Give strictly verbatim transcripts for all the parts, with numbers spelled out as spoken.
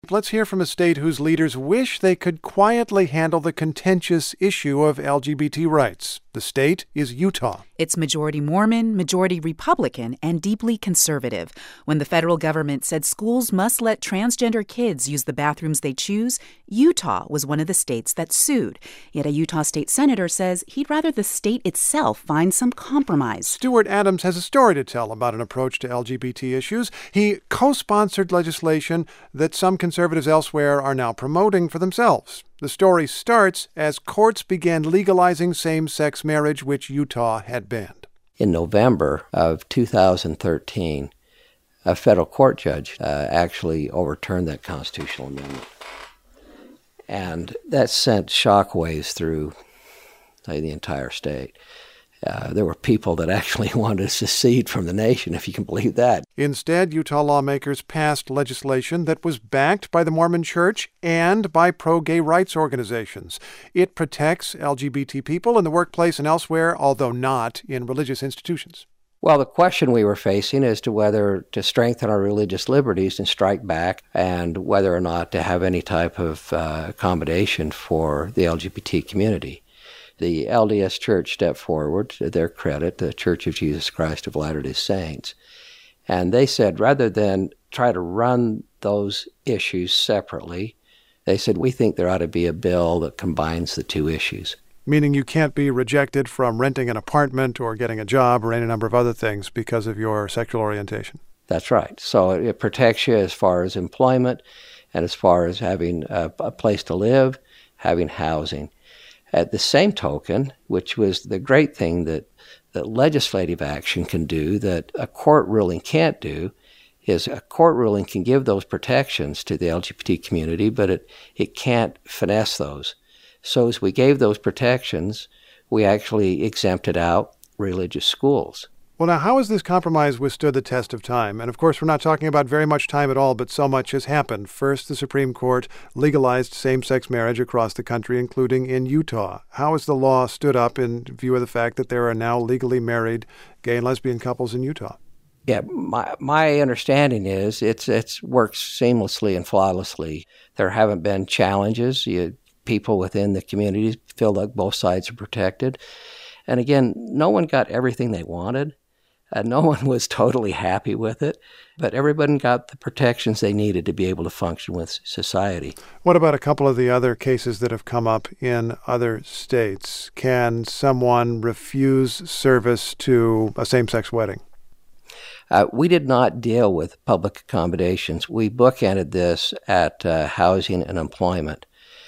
Let's hear from a state whose leaders wish they could quietly handle the contentious issue of L G B T rights. The state is Utah. It's majority Mormon, majority Republican, and deeply conservative. When the federal government said schools must let transgender kids use the bathrooms they choose, Utah was one of the states that sued. Yet a Utah state senator says he'd rather the state itself find some compromise. Stuart Adams has a story to tell about an approach to L G B T issues. He co-sponsored legislation that some conservatives elsewhere are now promoting for themselves. The story starts as courts began legalizing same-sex marriage, which Utah had banned. In November of two thousand thirteen, a federal court judge uh, actually overturned that constitutional amendment. And that sent shockwaves through uh, the entire state. Uh, there were people that actually wanted to secede from the nation, if you can believe that. Instead, Utah lawmakers passed legislation that was backed by the Mormon Church and by pro-gay rights organizations. It protects L G B T people in the workplace and elsewhere, although not in religious institutions. Well, the question we were facing is to whether to strengthen our religious liberties and strike back, and whether or not to have any type of uh, accommodation for the L G B T community. The L D S Church stepped forward, to their credit, the Church of Jesus Christ of Latter-day Saints. And they said, rather than try to run those issues separately, they said, we think there ought to be a bill that combines the two issues. Meaning you can't be rejected from renting an apartment or getting a job or any number of other things because of your sexual orientation. That's right. So it protects you as far as employment and as far as having a, a place to live, having housing. At the same token, which was the great thing that, that legislative action can do that a court ruling can't do, is a court ruling can give those protections to the L G B T community, but it, it can't finesse those. So as we gave those protections, we actually exempted out religious schools. Well, now, how has this compromise withstood the test of time? And, of course, we're not talking about very much time at all, but so much has happened. First, the Supreme Court legalized same-sex marriage across the country, including in Utah. How has the law stood up in view of the fact that there are now legally married gay and lesbian couples in Utah? Yeah, my my understanding is it's it's worked seamlessly and flawlessly. There haven't been challenges. You, people within the community feel like both sides are protected. And again, no one got everything they wanted. Uh, no one was totally happy with it, but everybody got the protections they needed to be able to function with society. What about a couple of the other cases that have come up in other states? Can someone refuse service to a same-sex wedding? Uh, we did not deal with public accommodations. We bookended this at uh, housing and employment.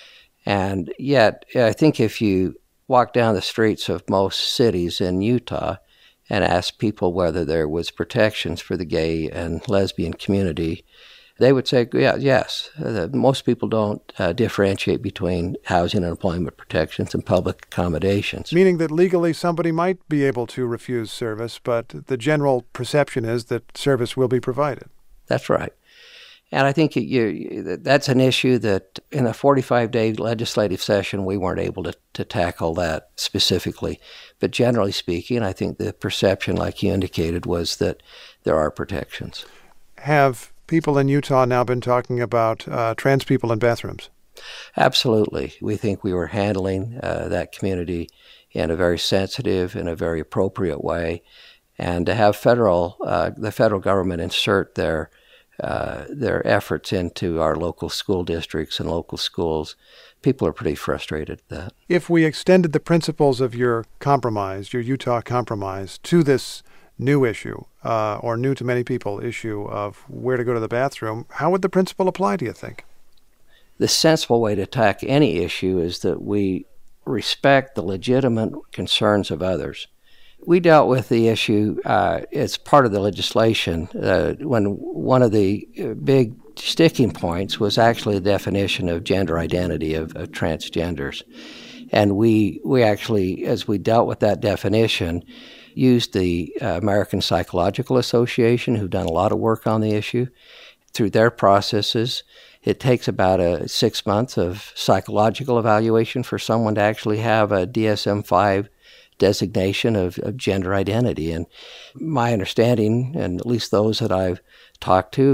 And yet, I think if you walk down the streets of most cities in Utah and ask people whether there was protections for the gay and lesbian community, they would say, yeah, yes. Uh, most people don't uh, differentiate between housing and employment protections and public accommodations. Meaning that legally somebody might be able to refuse service, but the general perception is that service will be provided. That's right. And I think you, that's an issue that in a forty-five day legislative session, we weren't able to, to tackle that specifically. But generally speaking, I think the perception, like you indicated, was that there are protections. Have people in Utah now been talking about uh, trans people in bathrooms? Absolutely. We think we were handling uh, that community in a very sensitive and a very appropriate way. And to have federal, uh, the federal government insert their Uh, their efforts into our local school districts and local schools, people are pretty frustrated at that. If we extended the principles of your compromise, your Utah compromise, to this new issue, uh, or new to many people issue of where to go to the bathroom, how would the principle apply, do you think? The sensible way to attack any issue is that we respect the legitimate concerns of others. We dealt with the issue uh, as part of the legislation uh, when one of the big sticking points was actually the definition of gender identity of, of transgenders. And we we actually, as we dealt with that definition, used the uh, American Psychological Association, who've done a lot of work on the issue. Through their processes, it takes about a six months of psychological evaluation for someone to actually have a D S M five designation of, of gender identity. And my understanding, and at least those that I've talked to,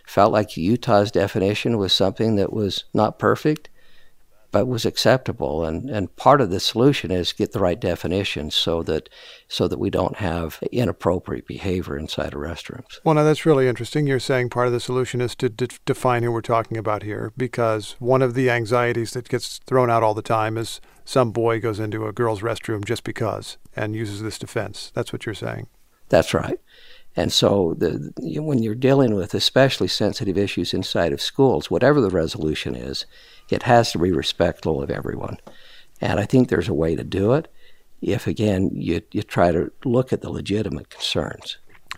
felt like Utah's definition was something that was not perfect, but was acceptable. And, and part of the solution is get the right definition so that so that we don't have inappropriate behavior inside of restrooms. Well, now that's really interesting. You're saying part of the solution is to de- define who we're talking about here, because one of the anxieties that gets thrown out all the time is some boy goes into a girl's restroom just because and uses this defense. That's what you're saying. That's right. And so the, when you're dealing with especially sensitive issues inside of schools, whatever the resolution is, it has to be respectful of everyone. And I think there's a way to do it if, again, you, you try to look at the legitimate concerns.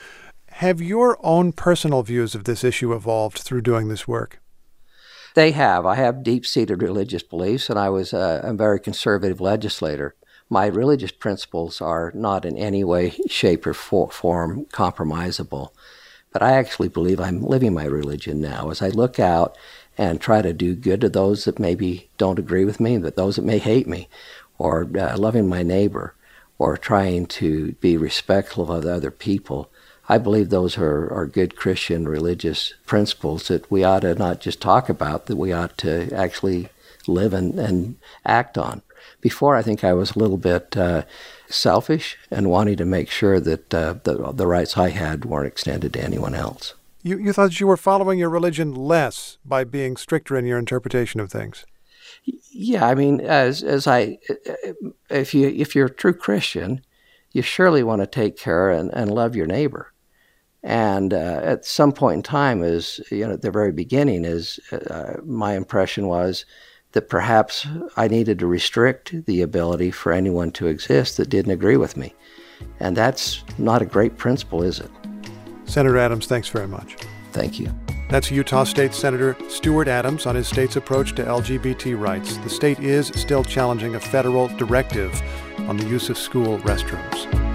Have your own personal views of this issue evolved through doing this work? They have. I have deep-seated religious beliefs, and I was a, a very conservative legislator. My religious principles are not in any way, shape, or for, form compromisable. But I actually believe I'm living my religion now as I look out and try to do good to those that maybe don't agree with me, but those that may hate me, or uh, loving my neighbor, or trying to be respectful of other people. I believe those are, are good Christian religious principles that we ought to not just talk about, that we ought to actually live and, and act on. Before, I think I was a little bit uh, selfish and wanting to make sure that uh, the, the rights I had weren't extended to anyone else. You, you thought you were following your religion less by being stricter in your interpretation of things. Yeah, I mean, as as I, if you if you're a true Christian, you surely want to take care and, and love your neighbor. And uh, at some point in time, is you know, at the very beginning, is uh, my impression was that perhaps I needed to restrict the ability for anyone to exist that didn't agree with me, and that's not a great principle, is it? Senator Adams, thanks very much. Thank you. That's Utah State Senator Stuart Adams on his state's approach to L G B T rights. The state is still challenging a federal directive on the use of school restrooms.